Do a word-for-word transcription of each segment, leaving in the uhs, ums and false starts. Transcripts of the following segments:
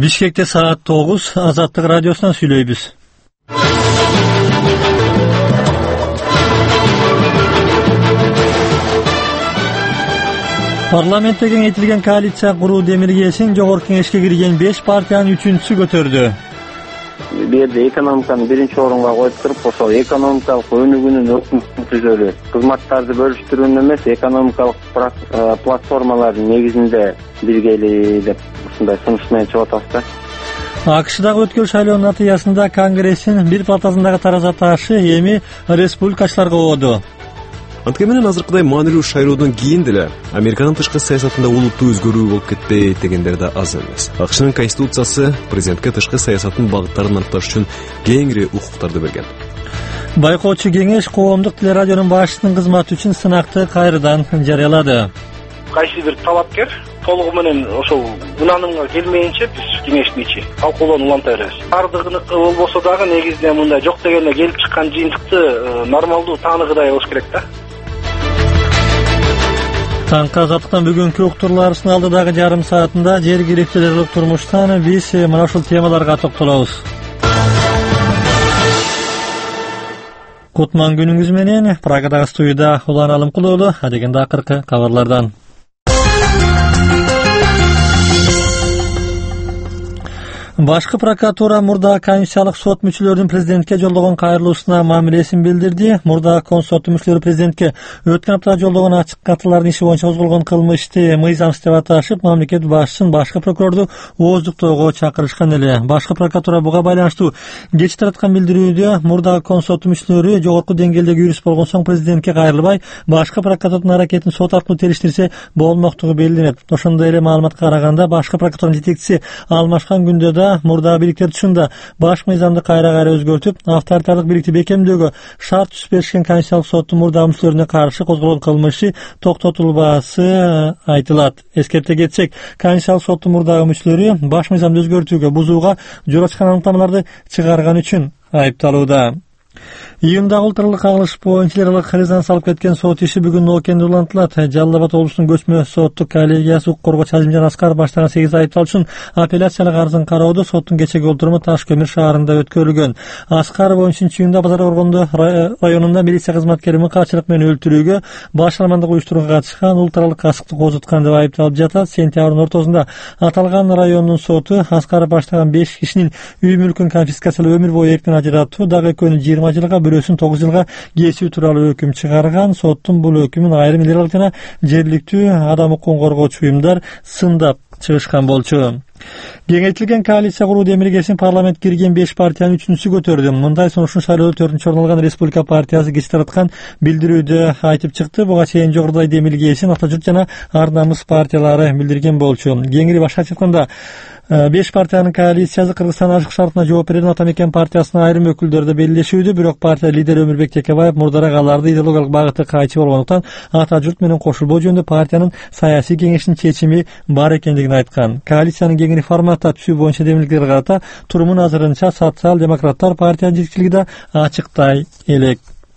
Бишкекте саат тогуз, Азаттык радиосунан сүйлөйбүз. Парламентте кеңейтилген коалиция куруу демилгесин жогорку кеңешке кирген беш партиянын үчүнчүсү көтөрдү. Бу жерде экономиканы биринчи орунга коюп туруп, ошол экономикалык өнүгүүнүн өкмөтүн түзөлү, кызматтарды бөлүштүрүүнү эмес, экономикалык платформалардын негизинде биргели деп ушундай сунуш менен чыгып атабыз да. АКШдагы өткөн шайлоонун натыйжасында Конгресстин бир палатасындагы тараза ташы эми республикачыларга болду. Анткени менен азыркыдай маанилүү шайлоодон кийин деле Американын тышкы саясатында олуттуу өзгөрүү болуп кетпейт дегендер да аз эмес. АКШнын конституциясы президентке тышкы саясаттын багыттарын аныкташ үчүн кеңири укуктарды берген. Байкоочу кеңеш коомдук телерадионун башчысынын кызматы үчүн сынакты кайрадан жарыялады. Кайсы бир талапкер толугу менен ошол унанымга келмейинче биз кеңештин ичи талкуулоону уланта беребиз. Бардыгыныкы болбосо дагы негизинен мындай жок дегенде келип чыккан жыйынтыкты нормалдуу тааныгыдай болуш керек да. Таңкы Азаттыктан бүгүнкү уктурларыбыздын алдыдагы жарым саатында жергиликтүү элек турмуштан биз мына ушул темаларга токтолобуз. Кутман күнүңүз менен Прагадагы студияда Улан Алымкулуулу, адегенде акыркы кабарлардан. Башкы прокуратура мурда Конституциялык сот мүчөлөрүнүн президентке жолдогон кайрылуусуна мамилесин билдирди. Мурда консорт мүчөлөрү президентке өткөн апта жолдогон ачык катылардын иши боюнча козголгон кылмышты мыйзамсыз деп аташып, мамлекет башчысын башкы прокурорду ооздуктоого чакырышкан эле. Башкы прокуратура буга байланыштуу кечээ тараткан билдирүүдө мурдагы консорт мүчөлөрү жогорку деңгээлдеги юрист болгон соң президентке кайрылбай, башкы прокуратуранын аракетин сот аркылуу териштирсе болмоктугу белгиленет. Ошондой эле маалыматка караганда башкы прокуратуранын жетекчиси алмашкан күндө мурда бийликтер түшүндө баш мыйзамды кайра-кайра өзгөртүп, авторитардык бийликти бекемдөөгө шарт түзүп беришкен Конституциялык соттун мурда мүчөлөрүнө каршы козголгон кылмышы токтотулбаасы айтылат. Эскерте кетсек, Конституциялык соттун мурдагы мүчөлөрү баш мыйзамды өзгөртүүгө, бузууга жол ачкан аныктамаларды чыгарган үчүн айыпталууда. Июндагы улуттук кагылыш боюнча эл аралык резонанс алып кеткен сот иши бүгүн Ноокенде улантылат. Жалал Абад облусунун көчмө соттук коллегиясы укук коргоочу Азимжан Аскаров баштаган сегиз айыпталуучунун апелляциялык арызын кароодо соттун кечеги олтуруму Таш көмүр шаарында өткөрүлгөн. Аскаров он үчүнчү июнда Базар Оргондо районунда милиция кызматкери мыкаачылык менен өлтүрүүгө, башаламандык уюштурууга катышкан, улуттук касыкты козуткан деп айыпталып жатат. Сентябрдын ортосунда аталган райондун соту Аскаров баштаган беш кишинин үй мүлкүн конфискациялап өмүр бою эрктен ажыратуу, дагы экөөнү жыйырма жылга, бирөөсүн тогуз жылга кесүү тууралуу өкүм чыгарган. Соттун бул өкүмүн айрым эл аралык жана жергиликтүү адам укугун коргоочу уюмдар сындап чыгышкан болчу. Кеңейтилген коалиция куруу демилгесин парламент кирген беш партиянын үчүнчүсү көтөрдү. Мындай сунуштун шайлоодо төртүнчү орун алган Республика партиясы кечээ тараткан билдирүүдө айтып чыкты. Буга чейин жогорудагы демилгесин Ата журт жана Ар намыс партиялары билдирген болчу. Кеңири башкача айтканда, беш партиянын коалициясы Кыргызстан ашык шартына жооп берген Ата Мекен партиясынын айрым өкүлдөрү белгилешүүдө, бирок партия лидери Өмүрбек Текебаев мурдараак аларды идеологиялык багыты кайчы болгондуктан Ата журт менен кошулбоо жөнүндө партиянын саясий кеңешинин чечими бар экендигин айткан. Коалициянын кеңири форматта түзүү боюнча демилгелерге карата турумун азырынча социал-демократтар партиянын жетекчилиги да ачыктай элек.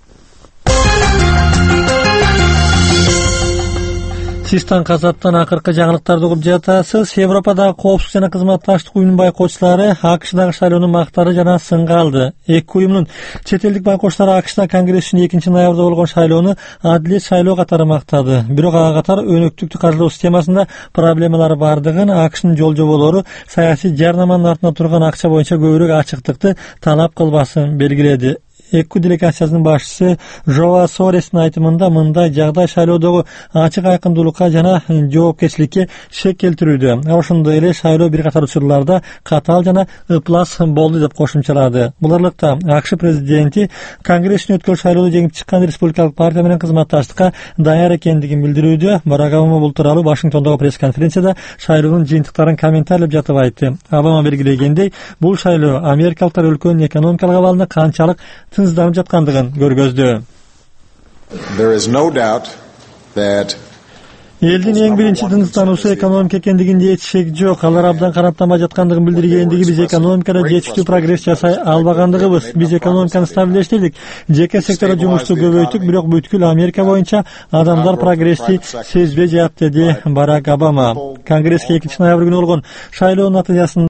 Сиз Таңкы Азаттан акыркы жаңылыктарды угуп жатасыз. Европадагы коопсуздук жана кызматташтык уюмунун байкоочулары АКШдагы шайлоонун мактары жана сынга алды. Эки уюмдун чет элдик байкоочулары АКШда Конгресс үчүн экинчи ноябрда болгон шайлоону адилет шайлоо катары мактады. Бирок ага катар өнөктүктү каржылоо системасында проблемалар бардыгын, АКШнын жол жоболору саясий жарнаманын артында турган акча боюнча көбүрөөк ачыктыкты талап кылбасын белгиледи. Эки делегациянын башчысы Жоа Сорестин айтымында мындай жагдай шайлоодогу ачык айкындуулукка жана жоопкерчиликке шек келтирүүдө. Ошондой эле шайлоо бир катар учурларда катаал жана ыплас болду деп кошумчалады. Буларлыкта АКШ президенти Конгресстин өткөн шайлоодо жеңип чыккан республикалык партия менен кызматташтыкка даяр экендигин билдирүүдө. Барак Обама бул тууралуу Вашингтондогу пресс-конференцияда шайлоонун жыйынтыктарын комментарийлеп жатып айтты. Обама белгилегендей, бул шайлоо америкалыктар өлкөнүн экономикалык абалына канчалык тынчсызданып жаткандыгын көргөздү. Элдин эң биринчи тынчсыздануусу экономика экендигинде эч шек жок. Алар абдан канааттанбай жаткандыгын билдиргендиги, биз экономикада жетиштүү прогресс жасай албагандыгыбыз. Биз экономиканы стабилдештирдик, жеке сектордо жумушту көбөйттүк, бирок бүткүл Америка боюнча адамдар прогрессти сезбей жатат, деди Барак Обама. Конгресске экинчи ноябрь күнү болгон шайлоонун натыйжасын